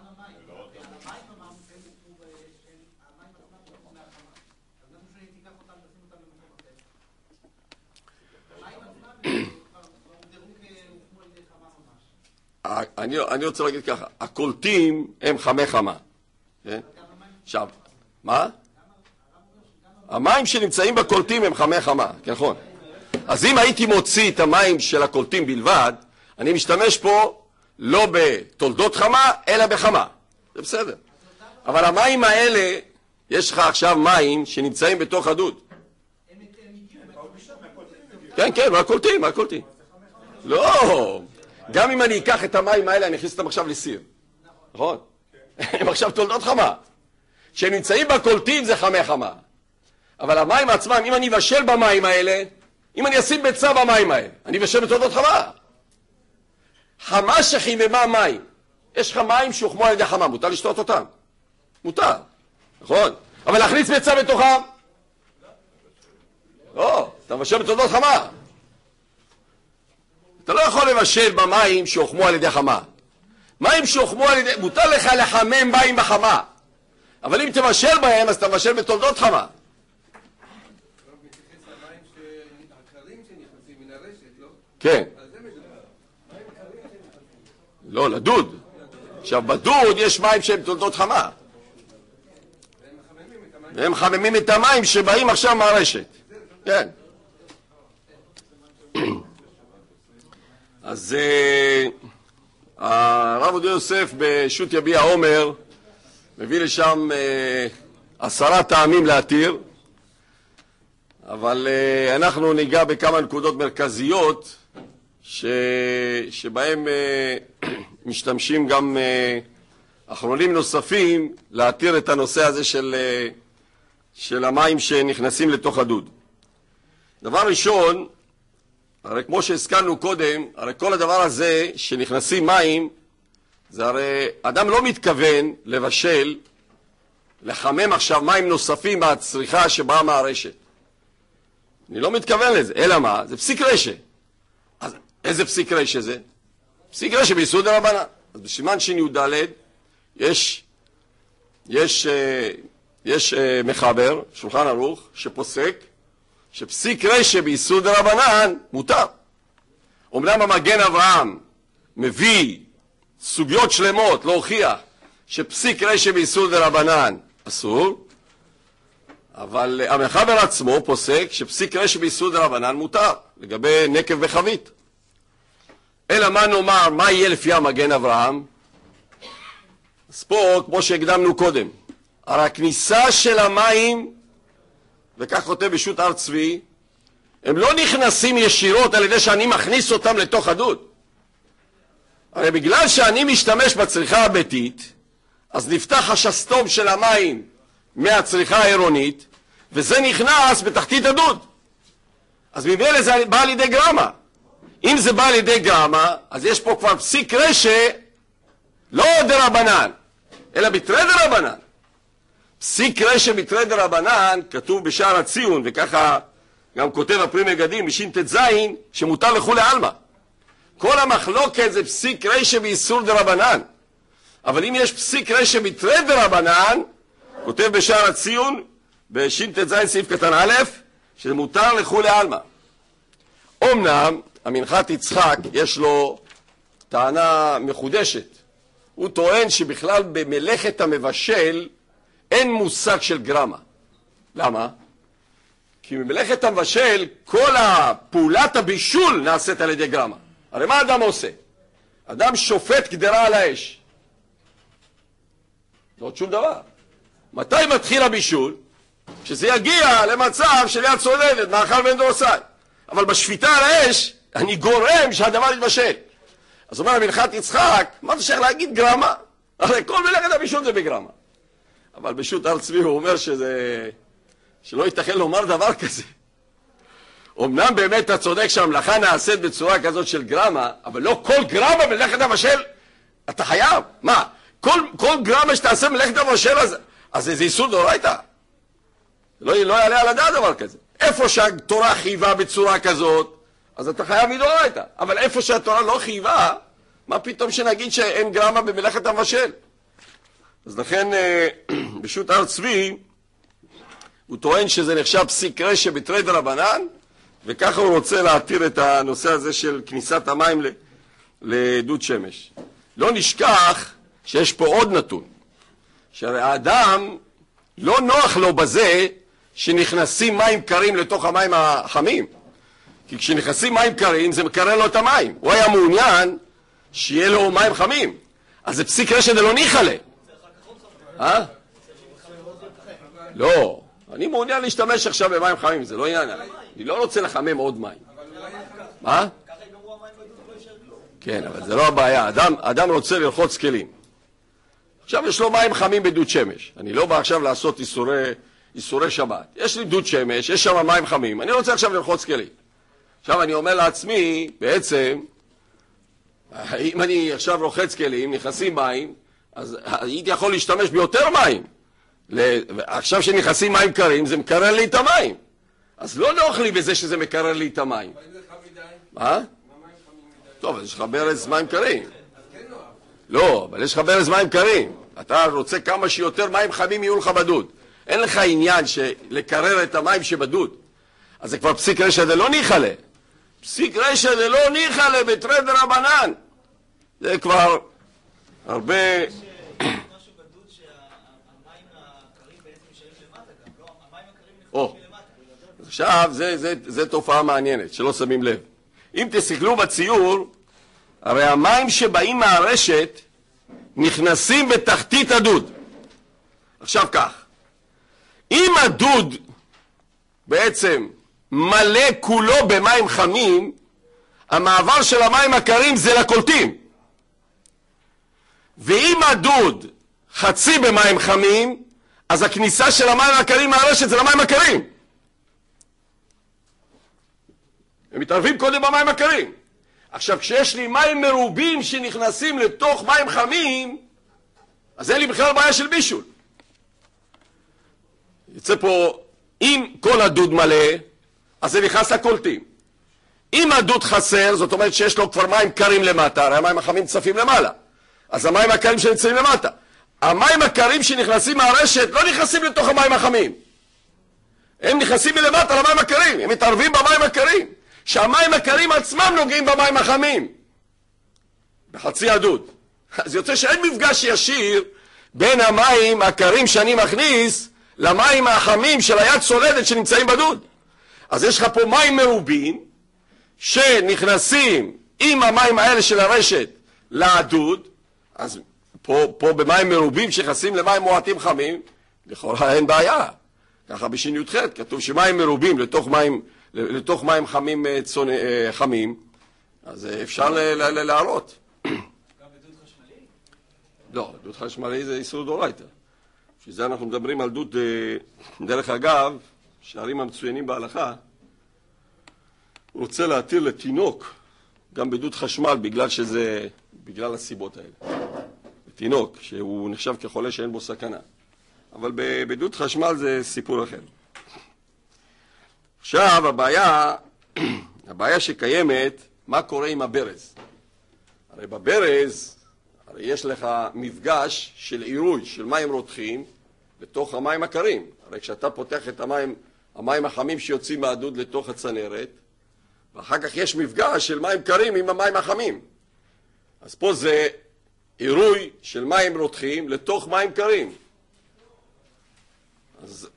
אני, אני רוצה להגיד ככה, הקולטים הם חמי חמה. כן? עכשיו, מה? המים שנמצאים בקולטים הם חמי חמה, כן, נכון. אז אם הייתי מוציא את המים של הקולטים בלבד, אני משתמש פה לא בתולדות חמה, אלא בחמה. זה בסדר. אבל המים האלה, יש לך עכשיו מים שנמצאים בתוך הדוד. כן, כן, מהקולטים, מהקולטים. לא, גם אם אני אקח את המים האלה, אני אכניס אותם עכשיו לסיר. נכון? הם עכשיו תולדות חמה. כשהם נמצאים בקולטים זה חמי חמה. אבל המים עצמם, אם אני אבשל במים האלה, אם אני אשים ביצה במים האלה, אני אבשל בתולדות חמה. חמה שחיממה מים. יש לך מים שהוחמו על ידי חמה, מותר לשתות אותם? מותר, נכון? אבל להכניס ביצה בתוכם? לא, אתה מבשל בתולדות חמה. אתה לא יכול לבשל במים שהוחמו על ידי חמה. מים שהוחמו על ידי... מותר לך לחמם מים בחמה. אבל אם תבשל בהם, אז אתה מבשל בתולדות חמה. כן. לא, לדוד. עכשיו, בדוד יש מים שהם תולדות חמה. והם מחממים את המים שבאים עכשיו מהרשת. כן. אז הרב עובדיה יוסף בשו"ת יביע אומר מביא לשם עשרה טעמים להתיר, אבל אנחנו ניגע בכמה נקודות מרכזיות ש... שבהם משתמשים גם אחרונים נוספים להתיר את הנושא הזה של, של המים שנכנסים לתוך הדוד. דבר ראשון, הרי כמו שהזכרנו קודם, הרי כל הדבר הזה שנכנסים מים, זה הרי אדם לא מתכוון לבשל, לחמם עכשיו מים נוספים מהצריכה שבאה מהרשת. אני לא מתכוון לזה, אלא מה? זה פסיק רשע. אז איזה פסיק רשע זה? פסיק רשע ביסוד דרבנן. אז בסימן שי"ד יש, יש, יש מחבר, שולחן ערוך, שפוסק, שפסיק רשע ביסוד דרבנן מותר. אומנם המגן אברהם מביא סוגיות שלמות להוכיח שפסיק רשע ביסוד דרבנן אסור, אבל המחבר עצמו פוסק שפסיק רשע ביסוד דרבנן מותר, לגבי נקב וחבית. אלא מה נאמר, מה יהיה לפי המגן אברהם? אז פה, כמו שהקדמנו קודם, הרי הכניסה של המים, וכך כותב בשו"ת הר צבי, הם לא נכנסים ישירות על ידי שאני מכניס אותם לתוך הדוד. הרי בגלל שאני משתמש בצריכה הביתית, אז נפתח השסתום של המים מהצריכה העירונית, וזה נכנס בתחתית הדוד. אז ממילא זה בא לידי גרמה. אם זה בא לידי גרמה, אז יש פה כבר פסיק רשע, לא דרבנן, אלא בתרי דרבנן. פסיק רשע בתרי דרבנן כתוב בשער הציון, וככה גם כותב הפרי מגדים בש"ט ז', שמותר לכולי עלמא. כל המחלוקת זה פסיק רשע באיסור דרבנן. אבל אם יש פסיק רשע בתרי דרבנן, כותב בשער הציון, בש"ט ז' סעיף קטן א', שזה מותר לכולי עלמא. אמנם, המנחת יצחק יש לו טענה מחודשת. הוא טוען שבכלל במלאכת המבשל אין מושג של גרמה. למה? כי במלאכת המבשל כל הפעולת הבישול נעשית על ידי גרמה. הרי מה אדם עושה? אדם שופט קדרה על האש. לא עוד שום דבר. מתי מתחיל הבישול? שזה יגיע למצב של יד צולדת, מאכל בן דורסאי. אבל בשפיטה על האש, אני גורם שהדבר יתבשל. אז אומר המנחת יצחק, מה זה שייך להגיד גרמה? הרי כל מלאכת הבישול זה בגרמה. אבל בשו"ת הר צבי הוא אומר שזה, שלא ייתכן לומר דבר כזה. אמנם באמת אתה צודק שהמלאכה נעשית בצורה כזאת של גרמה, אבל לא כל גרמה במלאכת המבשל, אתה חייב. מה? כל, כל גרמה שתעשה במלאכת המבשל, אז, אז זה איסור דאורייתא. לא, לא יעלה על הדעת דבר כזה. איפה שהתורה חייבה בצורה כזאת, אז אתה חייב מדאורייתא. אבל איפה שהתורה לא חייבה, מה פתאום שנגיד שאין גרמה במלאכת המבשל? אז לכן בשו"ת הר צבי הוא טוען שזה נחשב פסיק רשע בתרי דרבנן, וככה הוא רוצה להתיר את הנושא הזה של כניסת המים לדוד שמש. לא נשכח שיש פה עוד נתון, שהרי האדם לא נוח לו בזה שנכנסים מים קרים לתוך המים החמים, כי כשנכנסים מים קרים זה מקרר לו את המים. הוא היה מעוניין שיהיה לו מים חמים, אז זה פסיק רשע דלא ניחא ליה. אה? לא, אני מעוניין להשתמש עכשיו במים חמים, זה לא עניין. אני לא רוצה לחמם עוד מים. מה? כן, אבל זה לא הבעיה. אדם, אדם רוצה לרחוץ כלים. עכשיו יש לו מים חמים בדוד שמש. אני לא בא עכשיו לעשות איסורי, איסורי שבת. יש לי דוד שמש, יש שם מים חמים. אני רוצה עכשיו לרחוץ כלים. עכשיו אני אומר לעצמי, בעצם, אם אני עכשיו רוחץ כלים, נכנסים מים, אז הייתי יכול להשתמש ביותר מים. עכשיו שנכנסים מים קרים, זה מקרר לי את המים. אז לא נוח לי בזה שזה מקרר לי את המים. מה? טוב, אז יש לך ברז מים קרים. לא, אבל יש לך ברז מים קרים. אתה רוצה כמה שיותר מים חמים יהיו לך בדוד. אין לך עניין לקרר את המים שבדוד. אז זה כבר פסיק רשע דלא ניחא ליה. פסיק רשע דלא ניחא ליה בתרי דרבנן. זה כבר הרבה... משהו בדוד שהמים הקרים בעצם נשארים למטה גם, לא? המים הקרים נחשבים למטה. עכשיו, זה, זה, זה תופעה מעניינת, שלא שמים לב. אם תסתכלו בציור, הרי המים שבאים מהרשת נכנסים בתחתית הדוד. עכשיו כך, אם הדוד בעצם מלא כולו במים חמים, המעבר של המים הקרים זה לקולטים. ואם הדוד חצי במים חמים, אז הכניסה של המים הקרים מהרשת זה למים הקרים. הם מתערבים קודם במים הקרים. עכשיו, כשיש לי מים מרובים שנכנסים לתוך מים חמים, אז אין לי בכלל בעיה של בישול. יוצא פה, אם כל הדוד מלא, אז זה נכנס לקולטים. אם הדוד חסר, זאת אומרת שיש לו כבר מים קרים למטה, הרי המים החמים צפים למעלה. אז המים הקרים שנמצאים למטה. המים הקרים שנכנסים מהרשת לא נכנסים לתוך המים החמים. הם נכנסים מלמטה למים הקרים, הם מתערבים במים הקרים. שהמים הקרים עצמם נוגעים במים החמים. בחצי הדוד. אז יוצא שאין מפגש ישיר בין המים הקרים שאני מכניס למים החמים של היד צולדת שנמצאים בדוד. אז יש לך פה מים מרובים שנכנסים עם המים האלה של הרשת לדוד. אז פה, פה במים מרובים שנכנסים למים מועטים חמים, לכאורה אין בעיה. ככה בשין י"ח כתוב שמים מרובים לתוך מים, לתוך מים חמים, צונ... חמים, אז אפשר להעלות. גם בדוד חשמלי? לא, דוד חשמלי זה איסור דאורייתא. שזה אנחנו מדברים על דוד, דרך אגב, שערים המצוינים בהלכה, הוא רוצה להתיר לתינוק, גם בדוד חשמל, בגלל שזה, בגלל הסיבות האלה. תינוק, שהוא נחשב כחולה שאין בו סכנה. אבל בדוד חשמל זה סיפור אחר. עכשיו, הבעיה, הבעיה שקיימת, מה קורה עם הברז? הרי בברז, הרי יש לך מפגש של עירוי, של מים רותחים, לתוך המים הקרים. הרי כשאתה פותח את המים, המים החמים שיוצאים מהדוד לתוך הצנרת, ואחר כך יש מפגש של מים קרים עם המים החמים. אז פה זה עירוי של מים רותחים לתוך מים קרים. אז,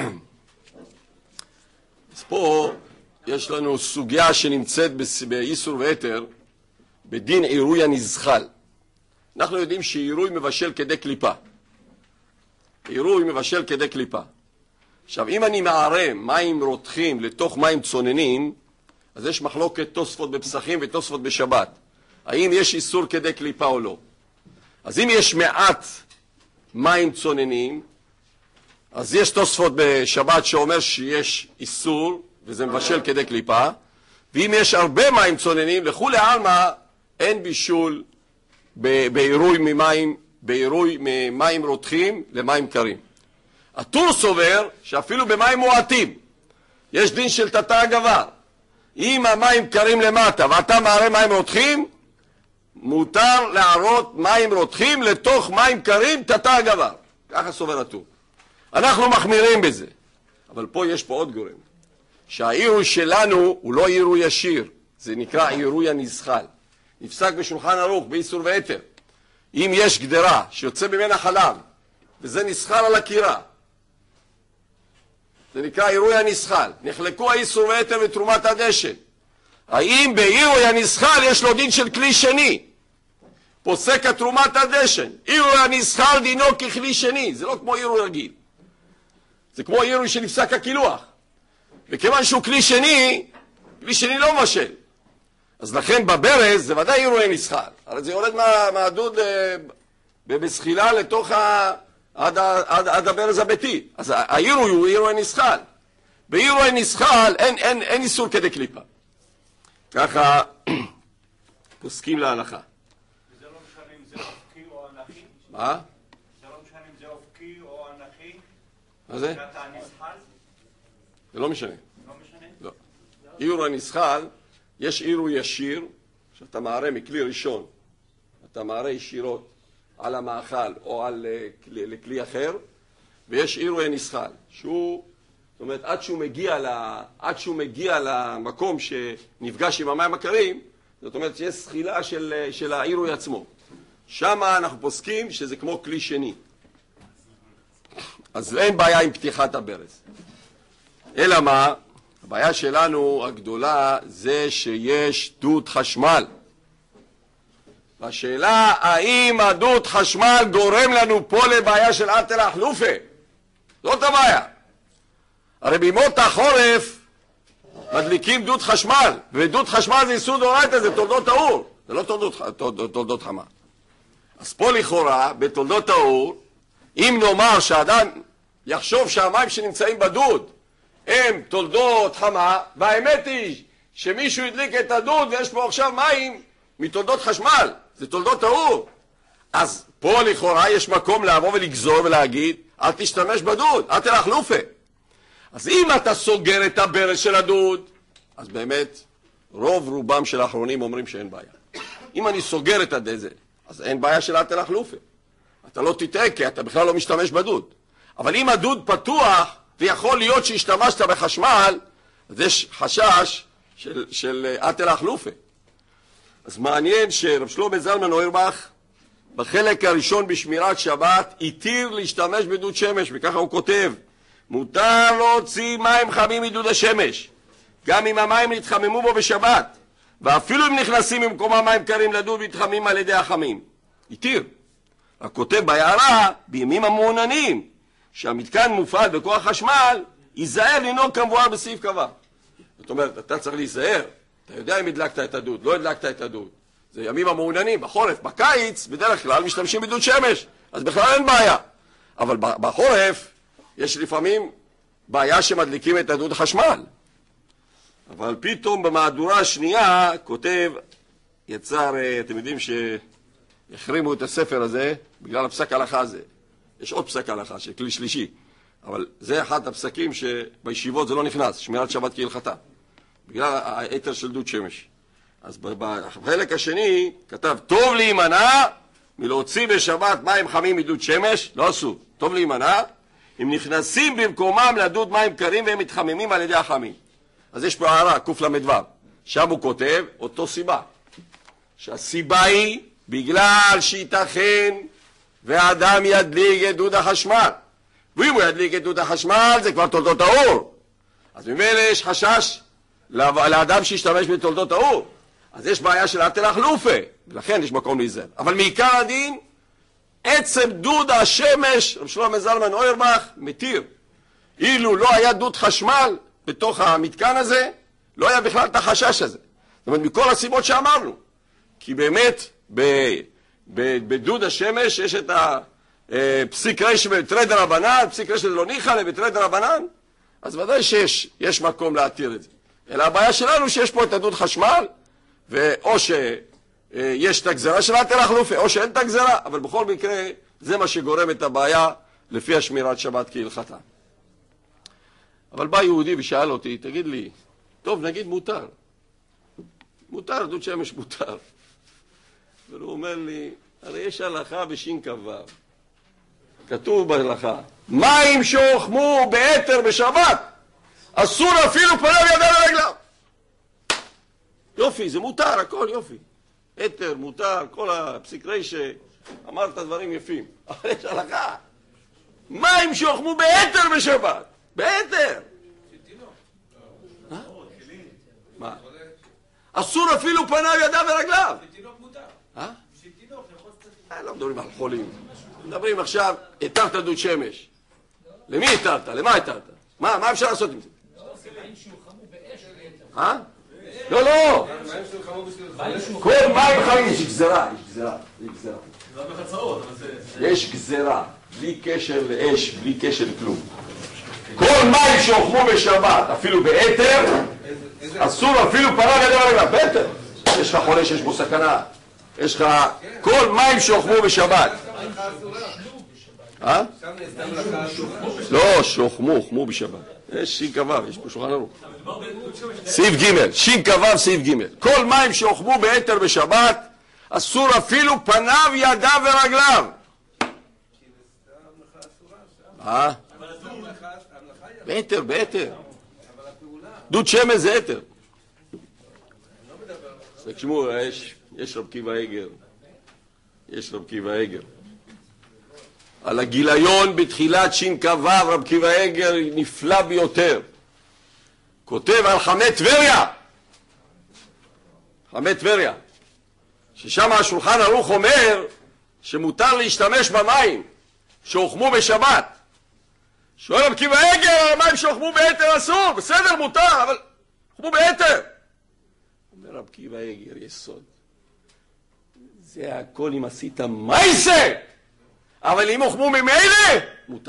אז פה יש לנו סוגיה שנמצאת באיסור והיתר, בדין עירוי הנזחל. אנחנו יודעים שעירוי מבשל כדי קליפה. עירוי מבשל כדי קליפה. עכשיו, אם אני מערם מים רותחים לתוך מים צוננים, אז יש מחלוקת תוספות בפסחים ותוספות בשבת. האם יש איסור כדי קליפה או לא? אז אם יש מעט מים צוננים, אז יש תוספות בשבת שאומר שיש איסור, וזה מבשל כדי קליפה, ואם יש הרבה מים צוננים, לכולי עלמא אין בישול בעירוי ממים, בעירוי ממים רותחים למים קרים. הטור סובר שאפילו במים מועטים, יש דין של תתא הגבר. אם המים קרים למטה ואתה מערה מים רותחים, מותר להערות מים רותחים לתוך מים קרים תתא הגבר. ככה סובר הטור. אנחנו מחמירים בזה. אבל פה יש פה עוד גורם. שהעירוי שלנו הוא לא עירוי ישיר. זה נקרא עירוי הנזחל. נפסק בשולחן ערוך, באיסור והיתר. אם יש גדרה שיוצא ממנה חלב, וזה נסחל על הקירה, זה נקרא עירוי הנזחל. נחלקו האיסור והיתר ותרומת הדשן. האם בעירוי הנזחל יש לו דין של כלי שני? פוסק התרומת הדשן. עירוי הנזחל דינו ככלי שני. זה לא כמו עירוי רגיל. זה כמו עירוי שנפסק הקילוח. וכיוון שהוא כלי שני, כלי שני לא משל. אז לכן בברז זה ודאי עירוי נזחל. הרי זה יורד מה, מהדוד בסחילה לתוך ה... עד, עד, עד הברז הביתי. אז העירוי הוא עירוי נזחל. בעירוי נזחל אין, אין, אין איסור כדי קליפה. ככה פוסקים להלכה. וזה לא משנה אם זה אופקי או אנכי? מה? זה לא משנה אם זה אופקי או אנכי? מה זה? שאתה נסחל? זה לא משנה. לא משנה? לא. עירוי נזחל, יש עירוי ישיר, שאתה מערה מכלי ראשון, אתה מערה ישירות על המאכל או על כלי, לכלי אחר, ויש עירוי נזחל, שהוא, זאת אומרת, עד שהוא מגיע, לה, עד שהוא מגיע למקום שנפגש עם המים הקרים, זאת אומרת שיש סחילה של, של העירוי עצמו. שם אנחנו פוסקים שזה כמו כלי שני. אז אין בעיה עם פתיחת הברז. אלא מה? הבעיה שלנו הגדולה זה שיש דוד חשמל. והשאלה, האם הדוד חשמל גורם לנו פה לבעיה של אטל החלופה? זאת הבעיה. הרי בימות החורף מדליקים דוד חשמל, ודוד חשמל זה איסור דאורייתא, זה תולדות האור, זה לא תולדות, תולדות, תולדות חמה. אז פה לכאורה, בתולדות האור, אם נאמר שאדם יחשוב שהמים שנמצאים בדוד הם תולדות חמה, והאמת היא שמישהו הדליק את הדוד ויש פה עכשיו מים מתולדות חשמל, זה תולדות האור, אז פה לכאורה יש מקום לעבור ולגזור ולהגיד, אל תשתמש בדוד, אל תלך לופה. אז אם אתה סוגר את הברז של הדוד, אז באמת רוב רובם של האחרונים אומרים שאין בעיה. אם אני סוגר את הדזה, אז אין בעיה של אל תלך לופה. אתה לא תטעה כי אתה בכלל לא משתמש בדוד. אבל אם הדוד פתוח, ויכול להיות שהשתמשת בחשמל, אז יש חשש של, של אל תלך לופה. אז מעניין שרב שלמה זלמן אוירבך, בחלק הראשון בשמירת שבת, התיר להשתמש בדוד שמש, וככה הוא כותב, מותר להוציא מים חמים מדוד השמש, גם אם המים נתחממו בו בשבת, ואפילו אם נכנסים במקומם מים קרים לדוד מתחמים על ידי החמים. התיר. הכותב בהערה, בימים המעוננים, שהמתקן מופעל בכוח חשמל, ייזהר לנהוג כמבואר בסעיף קבע. זאת אומרת, אתה צריך להיזהר. אתה יודע אם הדלקת את הדוד, לא הדלקת את הדוד. זה ימים המעוננים, בחורף, בקיץ, בדרך כלל משתמשים בדוד שמש, אז בכלל אין בעיה. אבל בחורף, יש לפעמים בעיה שמדליקים את הדוד חשמל. אבל פתאום במהדורה השנייה, כותב, יצר, אתם יודעים שהחרימו את הספר הזה, בגלל הפסק הלכה הזה. יש עוד פסק הלכה, של כלי שלישי. אבל זה אחד הפסקים שבישיבות זה לא נכנס, שמירת שבת כהלכתה. בגלל היתר של דוד שמש. אז בחלק השני כתב, טוב להימנע מלהוציא בשבת מים חמים מדוד שמש, לא עשו, טוב להימנע, אם נכנסים במקומם לדוד מים קרים והם מתחממים על ידי החמים. אז יש פה הערה, קוף למדבר, שם הוא כותב, אותו סיבה, שהסיבה היא בגלל שייתכן והאדם ידליק את דוד החשמל, ואם הוא ידליק את דוד החשמל זה כבר תולדות האור, אז ממילא יש חשש לאדם שישתמש בתולדות האור, אז יש בעיה של אטלח לופה, ולכן יש מקום להיזהר. אבל מעיקר הדין, עצם דוד השמש, רב שלמה זלמן אוירבך, מתיר. אילו לא היה דוד חשמל בתוך המתקן הזה, לא היה בכלל את החשש הזה. זאת אומרת, מכל הסיבות שאמרנו. כי באמת, ב, ב, בדוד השמש יש את הפסיק רש בתרי דרבנן, פסיק רש לא ניחא בתרי דרבנן, אז ודאי שיש יש מקום להתיר את זה. אלא הבעיה שלנו שיש פה את הדוד חשמל, ואו שיש את הגזרה של אטלח לופה, או שאין את הגזרה, אבל בכל מקרה זה מה שגורם את הבעיה לפי השמירת שבת כהלכתה. אבל בא יהודי ושאל אותי, תגיד לי, טוב נגיד מותר, מותר, דוד שמש מותר. והוא אומר לי, הרי יש הלכה בשין כבב, כתוב בהלכה, מים שהוחמו ביתר בשבת, אסור אפילו פניו ידיו ורגליו. יופי, זה מותר, הכל יופי. יתר, מותר, כל הפסיק רש, אמרת דברים יפים. אבל יש הלכה. מים שהוחמו ביתר בשבת. ביתר. מה? אסור אפילו פניו ידיו ורגליו. שתינוק מותר. אה? שתינוק יכול קצת... לא מדברים על חולים. מדברים עכשיו, התרת דוד שמש. למי התרת? למה התרת? מה, מה אפשר לעשות עם זה? אה? לא, לא! כל מים חמים, יש גזרה, יש גזרה, יש גזרה. יש גזרה, בלי קשר לאש, בלי קשר לכלום. כל מים שהוחמו בשבת, אפילו ביתר, אסור אפילו פניו ידיו ורגליו, ביתר. יש לך חולה שיש בו סכנה, יש לך כל מים שהוחמו בשבת. אה? לא, שהוחמו, הוחמו בשבת. יש שין כבב, יש פה שולחן ערוך. סעיף ג', שין כבב, סעיף ג'. כל מים שהוחמו ביתר בשבת, אסור אפילו פניו, ידיו ורגליו. אה? ביתר, ביתר. דוד שמש זה יתר. תשמעו, יש רב קיבא איגר. יש רב קיבא איגר. על הגיליון בתחילת שין כבב, רב קיבא איגר נפלא ביותר. כותב על חמי טבריה. חמי טבריה. ששם השולחן ערוך אומר שמותר להשתמש במים שהוחמו בשבת. שואל רב עקיבא איגר, המים שהוחמו ביתר אסור, בסדר, מותר, אבל הוחמו ביתר. אומר רב עקיבא איגר, יסוד. זה הכל אם עשית מייסה, אבל אם הוחמו ממילא, מותר.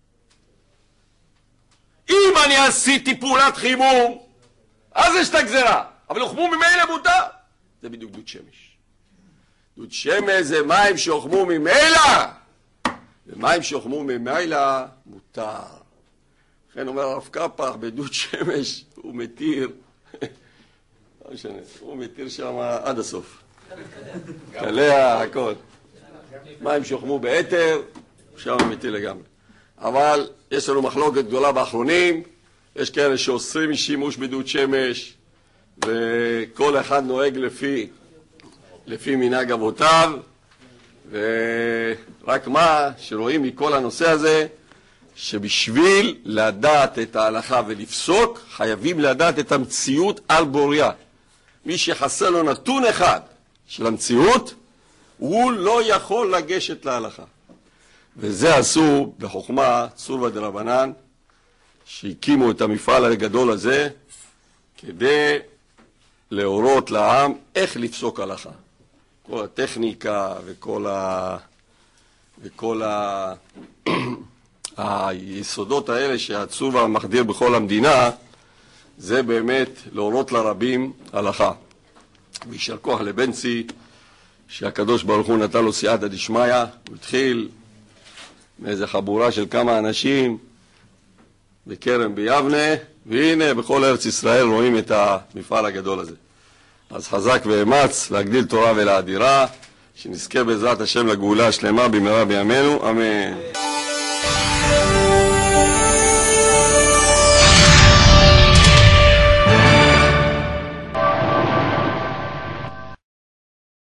אם אני עשיתי פעולת חימום, אז יש את הגזרה, אבל הוחמו ממילא מותר. זה בדיוק דוד שמש. דוד שמש זה מים שהוחמו ממילא, ומים שהוחמו ממילא מותר. לכן אומר הרב קפח, בדוד שמש הוא מתיר, לא משנה, הוא מתיר שם עד הסוף. קלע, הכל. מים שהוחמו ביתר, שם הוא מתיר לגמרי. אבל יש לנו מחלוקת גדולה באחרונים, יש כאלה שאוסרים שימוש בדוד שמש, וכל אחד נוהג לפי, לפי מנהג אבותיו, ורק מה שרואים מכל הנושא הזה, שבשביל לדעת את ההלכה ולפסוק, חייבים לדעת את המציאות על בוריה. מי שחסר לו נתון אחד של המציאות, הוא לא יכול לגשת להלכה. וזה עשו בחוכמה צורבא דרבנן, שהקימו את המפעל הגדול הזה, כדי להורות לעם איך לפסוק הלכה. כל הטכניקה וכל ה... וכל ה... היסודות האלה שהצורבא מחדיר בכל המדינה, זה באמת להורות לרבים הלכה. וישר כוח לבנצי, שהקדוש ברוך הוא נתן לו סייעתא דשמיא, הוא התחיל מאיזה חבורה של כמה אנשים בכרם ביבנה, והנה בכל ארץ ישראל רואים את המפעל הגדול הזה. אז חזק ואמץ להגדיל תורה ולאדירה, שנזכה בעזרת השם לגאולה השלמה במהרה בימינו, אמן.